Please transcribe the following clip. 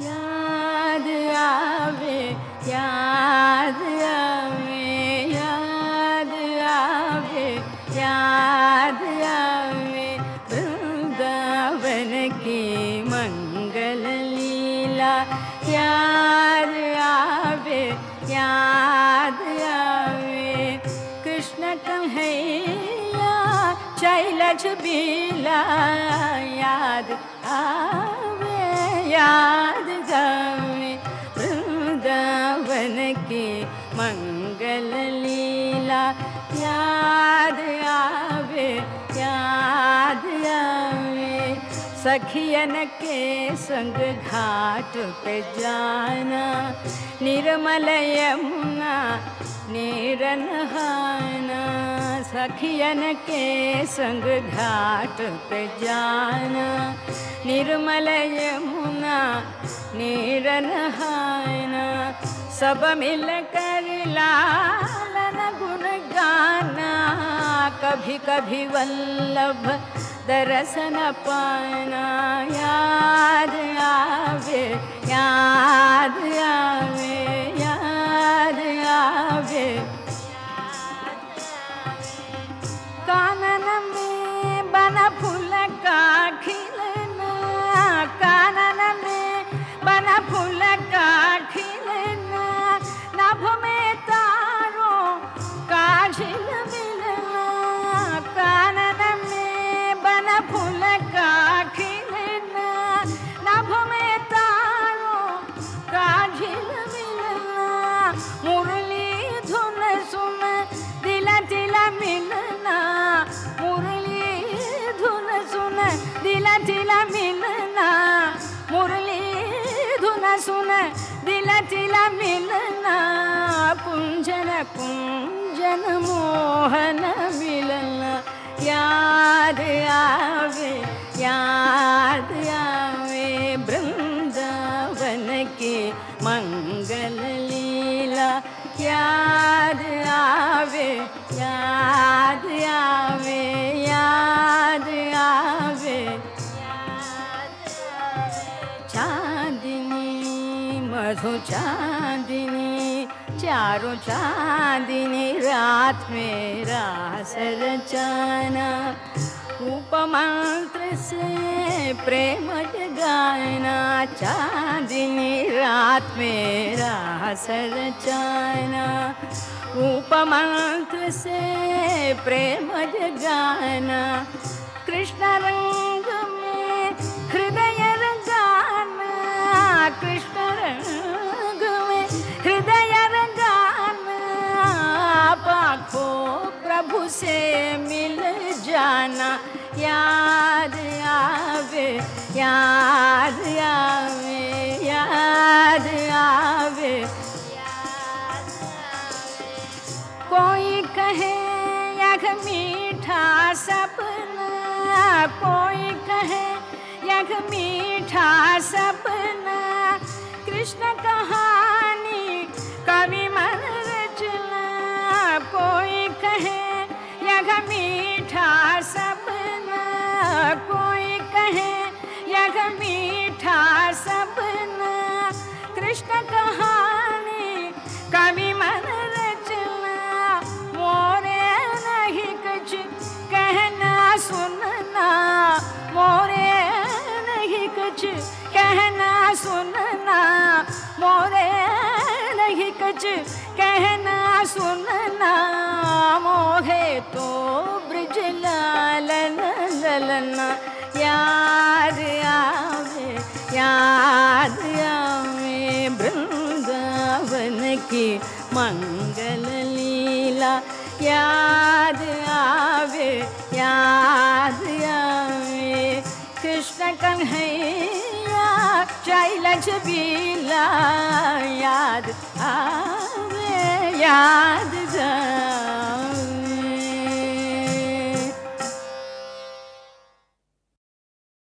याद आवे, याद आवे, याद आवे, याद आवे, वृंदावन की मंगल लीला। याद आवे, याद आवे, कृष्ण कन्हैया शैलज बीला। याद आवे, याद आवे, वृंदावन की मंगल लीला। याद आवे, याद आवे, सखियन के संग घाट पे जाना, निर्मल यमुना नीर नहाना। सखियन के संग घाट पे जाना, निर्मल यमुना नीर नहाना। सब मिल कर लालन गुण गाना, कभी कभी वल्लभ दर्शन पाना। याद आवे, याद आवे, याद आवे, कानन में बना फूल का खिलना, कानन में बना फूल का खिलना। नाभ में तारों का झिलमिलना, कानन में बना फूल का खिलना। नाभ में तारों का झिलमिलना, मुरली धुन सुन दिला दिला मिलना। मुरली धुन सुन दिला दिला मिलना, मुरली धुन सुन दिला दिला मिलना। कुंजन कुंजन मोहन मिलना। याद आवे, याद आवे, वृंदावन की मंगल लीला। याद आवे, याद आवे, याद आवे, चांदनी मधु चांदनी, चारों चांदनी रात में रास रचाना। उपमंत्र से प्रेम जगाना, चांदनी रात में रास रचाना। उपमंत्र से प्रेम जगाना, कृष्ण रंग में हृदय रंगाना। कृष्ण रंग में हृदय रंगाना, आँखों प्रभु से मिल जाना। याद आवे, याद आवे, याद आवे, कोई कहे यह मीठा सपना, कोई कहे यह मीठा सपना। कृष्ण कहानी कवि मन रचना, कोई कहे यह मीठा सपना, कोई कहे यह मीठा सपना। कृष्ण कहानी कवि मन रचना, मोरे नहीं कुछ कहना सुनना, मोरे नहीं कुछ कहना सुनना, मोरे नहीं कुछ कहना सुनना। मोहे तो ब्रज लालन ललना। याद आवे, याद आवे, वृंदावन की मंगल लीला। याद आवे, याद आवे, कृष्ण कन्हैया शैलज बीला। याद आवे, याद आवे।